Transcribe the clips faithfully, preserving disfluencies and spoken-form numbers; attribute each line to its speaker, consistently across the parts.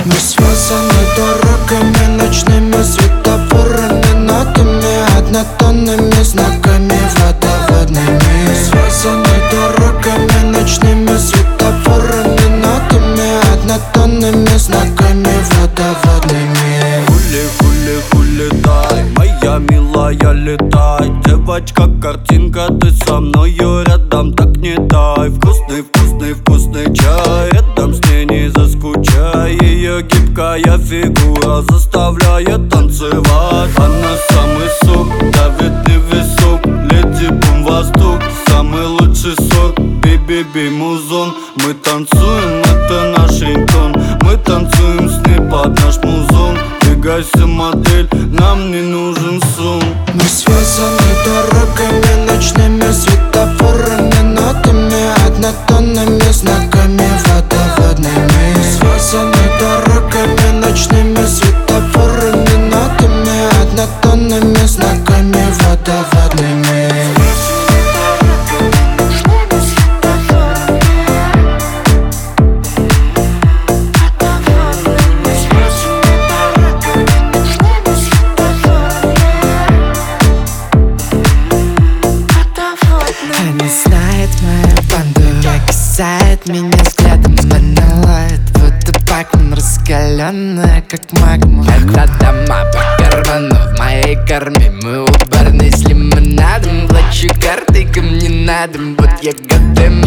Speaker 1: Мы связаны дорогами, ночными светофорами, нотами, однотонными знаками, водоводными. Связаны дорогами, ночными светофорами, нотами, однотонными знаками, водоводными.
Speaker 2: Хули, хули, хули, дай, моя милая, летай. Девочка, картинка, ты со мною рядом, так не дай. Вкусный, вкусный, вкусный чай, рядом с ней не заскучай. Ее гибкая фигура заставляет танцевать. Она самый сок, давит не висок, леди бум восток, самый лучший сорт, би-би-би музон. Мы танцуем, это наш рингтон, мы танцуем с ней под наш музон. Двигайся, модель, нам не нужен сон.
Speaker 1: Мы связаны дорогами, ночными светофорами, нотами, однотонными знаками, водоводными. Связаны дорогами, ночными светофорами, нотами, однотонными знаками, водоводными.
Speaker 3: Она знает мою банду, касает меня взглядом. Она лает водопаком, раскаленная, как магма. Это дома по карману, в моей корме. Мы у барной с лимонадом. Плачу картой, ко мне надо, вот я готов.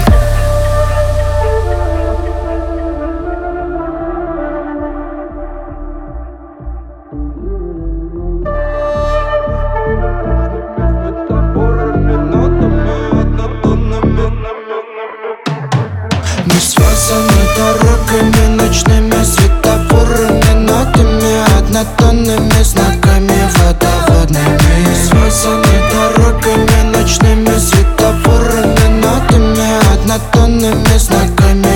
Speaker 1: Мы связаны дорогами, ночными светофорами, нотами, однотонными знаками, водоводными. Связаны дорогами, ночными светофорами, нотами, однотонными знаками,